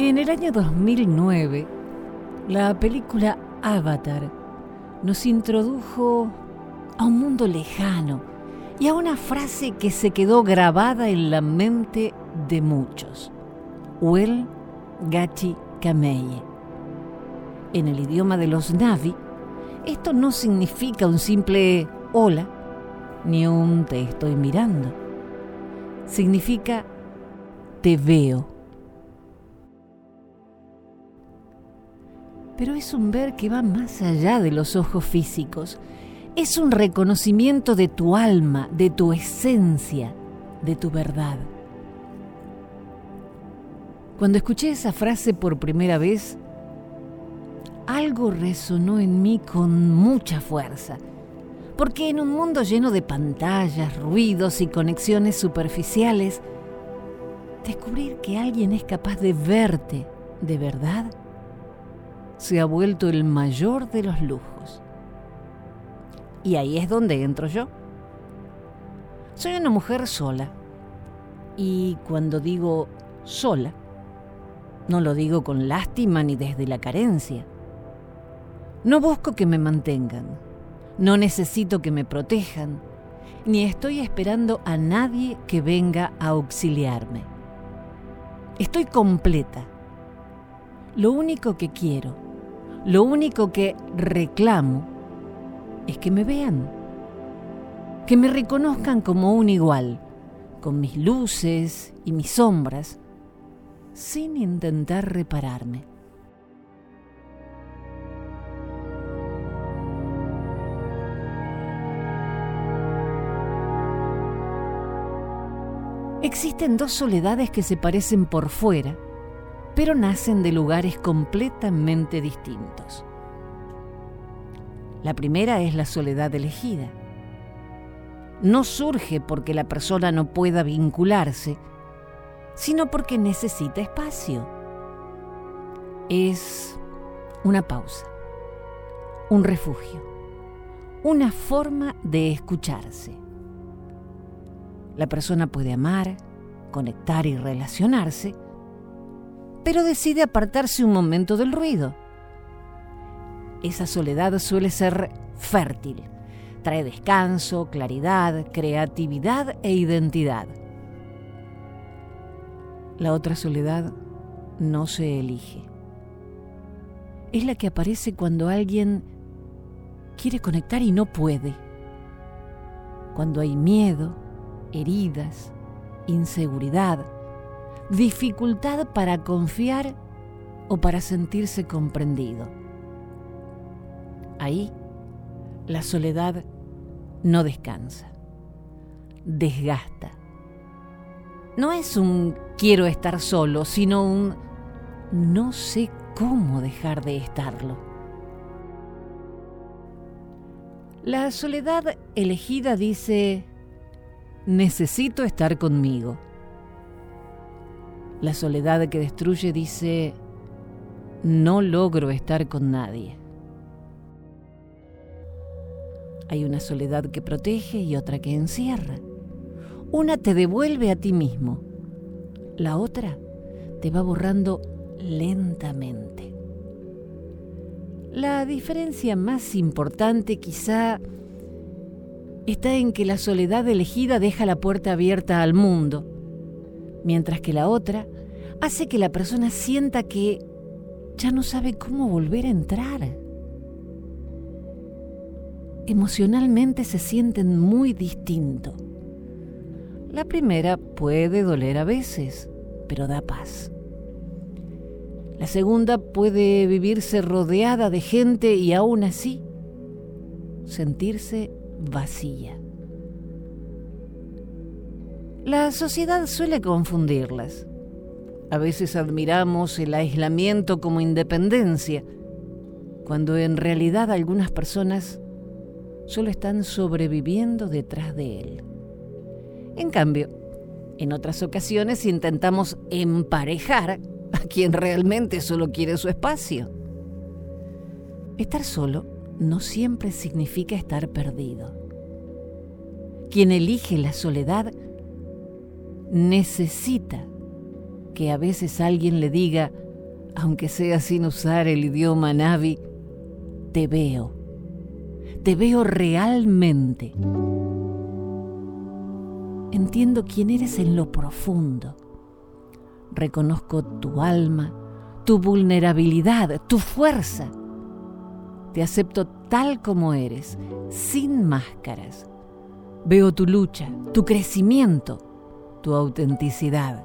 En el año 2009, la película Avatar nos introdujo a un mundo lejano y a una frase que se quedó grabada en la mente de muchos: Uel Gachi Kameye. En el idioma de los Na'vi, esto no significa un simple hola, ni un te estoy mirando. Significa te veo. Pero es un ver que va más allá de los ojos físicos. Es un reconocimiento de tu alma, de tu esencia, de tu verdad. Cuando escuché esa frase por primera vez, algo resonó en mí con mucha fuerza. Porque en un mundo lleno de pantallas, ruidos y conexiones superficiales, descubrir que alguien es capaz de verte de verdad se ha vuelto el mayor de los lujos. Y ahí es donde entro yo. Soy una mujer sola. Y cuando digo sola, no lo digo con lástima ni desde la carencia. No busco que me mantengan. No necesito que me protejan. Ni estoy esperando a nadie que venga a auxiliarme. Estoy completa. Lo único que quiero, lo único que reclamo es que me vean, que me reconozcan como un igual, con mis luces y mis sombras, sin intentar repararme. Existen dos soledades que se parecen por fuera, pero nacen de lugares completamente distintos. La primera es la soledad elegida. No surge porque la persona no pueda vincularse, sino porque necesita espacio. Es una pausa, un refugio, una forma de escucharse. La persona puede amar, conectar y relacionarse, pero decide apartarse un momento del ruido. Esa soledad suele ser fértil, trae descanso, claridad, creatividad e identidad. La otra soledad no se elige. Es la que aparece cuando alguien quiere conectar y no puede. Cuando hay miedo, heridas, inseguridad, dificultad para confiar o para sentirse comprendido. Ahí, la soledad no descansa, desgasta. No es un quiero estar solo, sino un no sé cómo dejar de estarlo. La soledad elegida dice: necesito estar conmigo. La soledad que destruye dice: no logro estar con nadie. Hay una soledad que protege y otra que encierra. Una te devuelve a ti mismo. La otra te va borrando lentamente. La diferencia más importante quizá está en que la soledad elegida deja la puerta abierta al mundo, mientras que la otra hace que la persona sienta que ya no sabe cómo volver a entrar. Emocionalmente se sienten muy distinto. La primera puede doler a veces, pero da paz. La segunda puede vivirse rodeada de gente y aún así sentirse vacía. La sociedad suele confundirlas. A veces admiramos el aislamiento como independencia, cuando en realidad algunas personas solo están sobreviviendo detrás de él. En cambio, en otras ocasiones intentamos emparejar a quien realmente solo quiere su espacio. Estar solo no siempre significa estar perdido. Quien elige la soledad necesita que a veces alguien le diga: aunque sea sin usar el idioma Navi, te veo realmente. Entiendo quién eres en lo profundo. Reconozco tu alma, tu vulnerabilidad, tu fuerza. Te acepto tal como eres, sin máscaras. Veo tu lucha, tu crecimiento, tu autenticidad.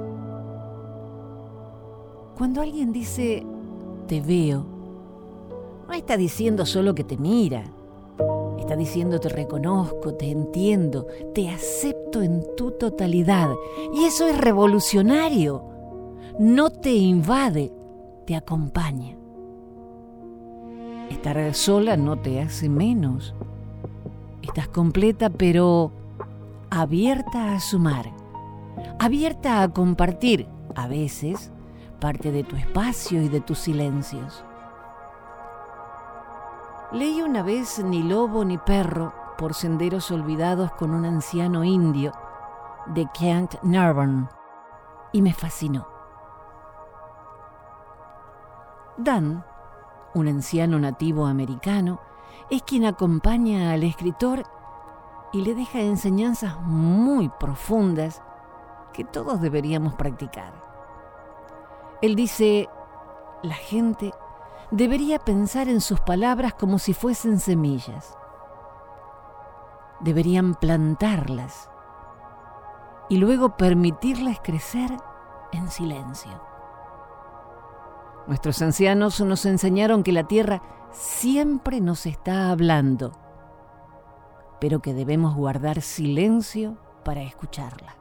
Cuando alguien dice te veo, no está diciendo solo que te mira. Está diciendo te reconozco, te entiendo, te acepto en tu totalidad. Y eso es revolucionario. No te invade, te acompaña. Estar sola no te hace menos. Estás completa, pero abierta a sumar, abierta a compartir, a veces, parte de tu espacio y de tus silencios. Leí una vez Ni lobo ni perro por senderos olvidados con un anciano indio de Kent Narbonne y me fascinó. Dan, un anciano nativo americano, es quien acompaña al escritor y le deja enseñanzas muy profundas que todos deberíamos practicar. Él dice, la gente debería pensar en sus palabras como si fuesen semillas. Deberían plantarlas y luego permitirlas crecer en silencio. Nuestros ancianos nos enseñaron que la tierra siempre nos está hablando, pero que debemos guardar silencio para escucharla.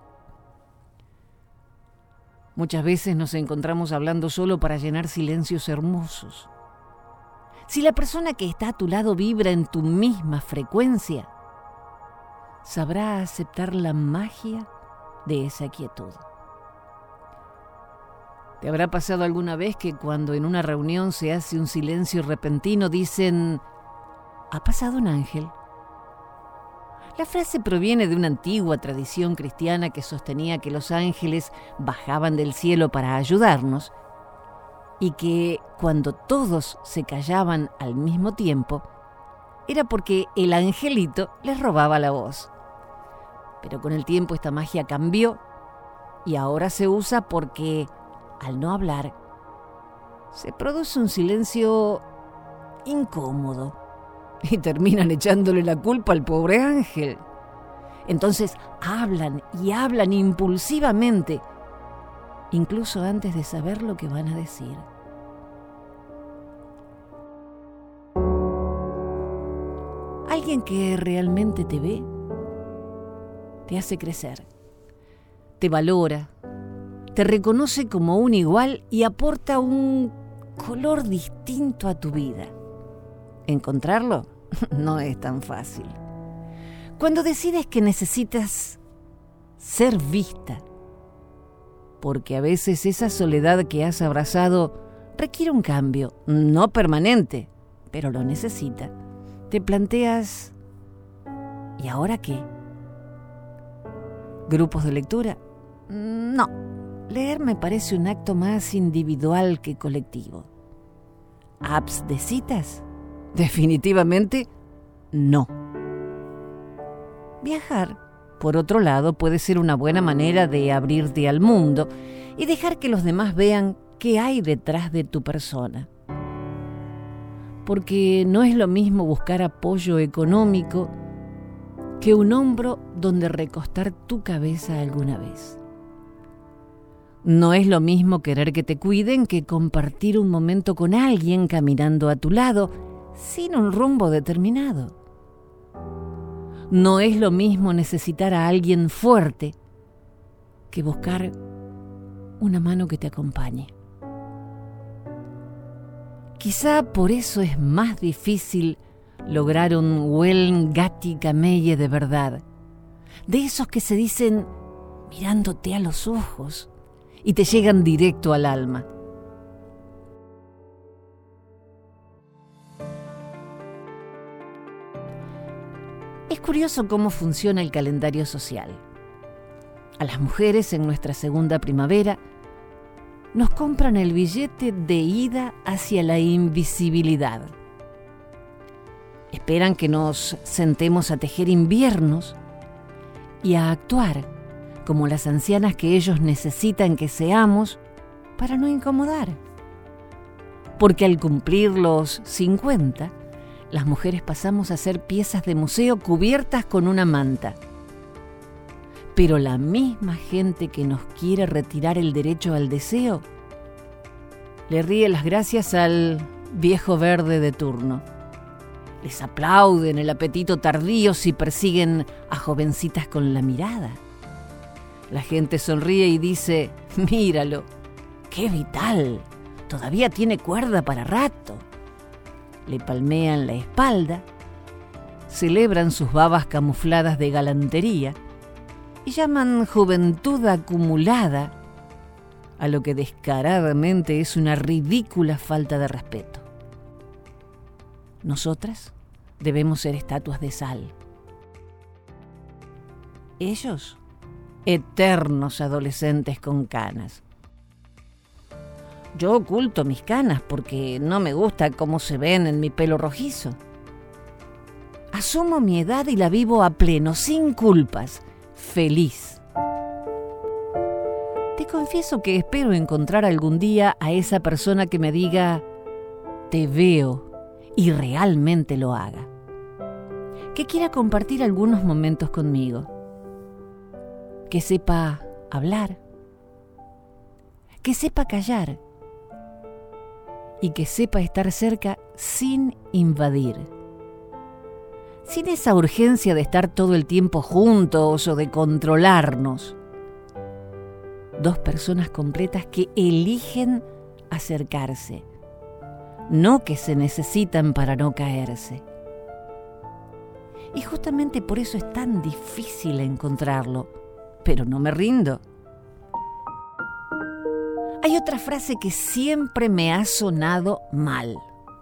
Muchas veces nos encontramos hablando solo para llenar silencios hermosos. Si la persona que está a tu lado vibra en tu misma frecuencia, sabrá aceptar la magia de esa quietud. ¿Te habrá pasado alguna vez que cuando en una reunión se hace un silencio repentino dicen, ¿ha pasado un ángel? La frase proviene de una antigua tradición cristiana que sostenía que los ángeles bajaban del cielo para ayudarnos y que cuando todos se callaban al mismo tiempo era porque el angelito les robaba la voz. Pero con el tiempo esta magia cambió y ahora se usa porque al no hablar se produce un silencio incómodo y terminan echándole la culpa al pobre ángel. Entonces hablan y hablan impulsivamente, incluso antes de saber lo que van a decir. Alguien que realmente te ve, te hace crecer, te valora, te reconoce como un igual y aporta un color distinto a tu vida. Encontrarlo no es tan fácil. Cuando decides que necesitas ser vista, porque a veces esa soledad que has abrazado requiere un cambio, no permanente, pero lo necesita, te planteas, ¿y ahora qué? ¿Grupos de lectura? No, leer me parece un acto más individual que colectivo. ¿Apps de citas? Definitivamente no. Viajar, por otro lado, puede ser una buena manera de abrirte al mundo y dejar que los demás vean qué hay detrás de tu persona. Porque no es lo mismo buscar apoyo económico que un hombro donde recostar tu cabeza alguna vez. No es lo mismo querer que te cuiden que compartir un momento con alguien caminando a tu lado sin un rumbo determinado. No es lo mismo necesitar a alguien fuerte que buscar una mano que te acompañe. Quizá por eso es más difícil lograr un Welngati Camelle de verdad, de esos que se dicen mirándote a los ojos y te llegan directo al alma. Es curioso cómo funciona el calendario social. A las mujeres en nuestra segunda primavera nos compran el billete de ida hacia la invisibilidad. Esperan que nos sentemos a tejer inviernos y a actuar como las ancianas que ellos necesitan que seamos para no incomodar. Porque al cumplir los 50, las mujeres pasamos a ser piezas de museo cubiertas con una manta. Pero la misma gente que nos quiere retirar el derecho al deseo, le ríe las gracias al viejo verde de turno. Les aplauden el apetito tardío si persiguen a jovencitas con la mirada. La gente sonríe y dice: míralo, qué vital, todavía tiene cuerda para rato. Le palmean la espalda, celebran sus babas camufladas de galantería y llaman juventud acumulada a lo que descaradamente es una ridícula falta de respeto. Nosotras debemos ser estatuas de sal. Ellos, eternos adolescentes con canas. Yo oculto mis canas porque no me gusta cómo se ven en mi pelo rojizo. Asumo mi edad y la vivo a pleno, sin culpas, feliz. Te confieso que espero encontrar algún día a esa persona que me diga: te veo, y realmente lo haga. Que quiera compartir algunos momentos conmigo. Que sepa hablar. Que sepa callar. Y que sepa estar cerca sin invadir. Sin esa urgencia de estar todo el tiempo juntos o de controlarnos. Dos personas completas que eligen acercarse, no que se necesitan para no caerse. Y justamente por eso es tan difícil encontrarlo, pero no me rindo. Hay otra frase que siempre me ha sonado mal.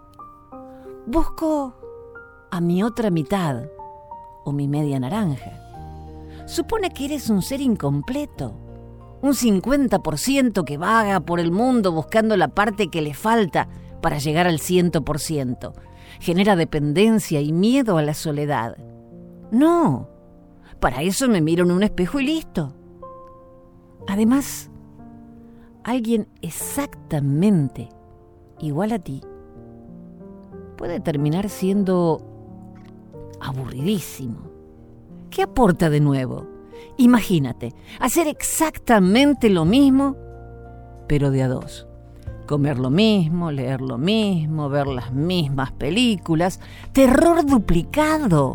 Busco a mi otra mitad o mi media naranja. Supone que eres un ser incompleto, un 50% que vaga por el mundo buscando la parte que le falta para llegar al 100%. Genera dependencia y miedo a la soledad. No, para eso me miro en un espejo y listo. Además, alguien exactamente igual a ti puede terminar siendo aburridísimo. ¿Qué aporta de nuevo? Imagínate, hacer exactamente lo mismo, pero de a dos. Comer lo mismo, leer lo mismo, ver las mismas películas. Terror duplicado.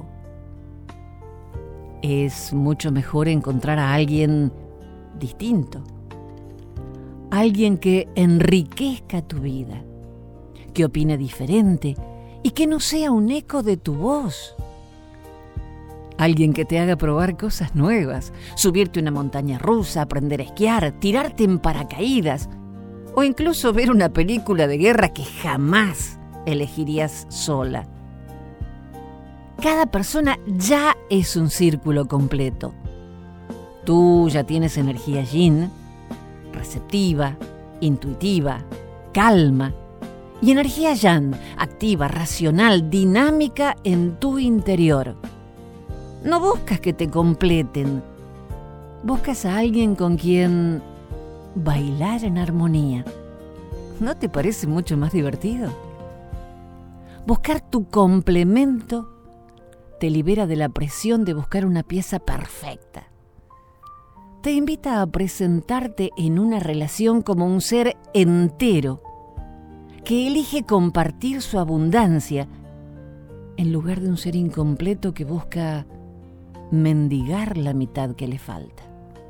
Es mucho mejor encontrar a alguien distinto. Alguien que enriquezca tu vida, que opine diferente y que no sea un eco de tu voz. Alguien que te haga probar cosas nuevas, subirte a una montaña rusa, aprender a esquiar, tirarte en paracaídas o incluso ver una película de guerra que jamás elegirías sola. Cada persona ya es un círculo completo. Tú ya tienes energía yin, receptiva, intuitiva, calma, y energía yang, activa, racional, dinámica en tu interior. No buscas que te completen, buscas a alguien con quien bailar en armonía. ¿No te parece mucho más divertido? Buscar tu complemento te libera de la presión de buscar una pieza perfecta. Te invita a presentarte en una relación como un ser entero que elige compartir su abundancia en lugar de un ser incompleto que busca mendigar la mitad que le falta.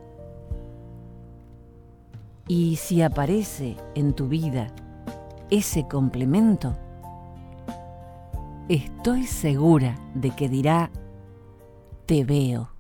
Y si aparece en tu vida ese complemento, estoy segura de que dirá: te veo.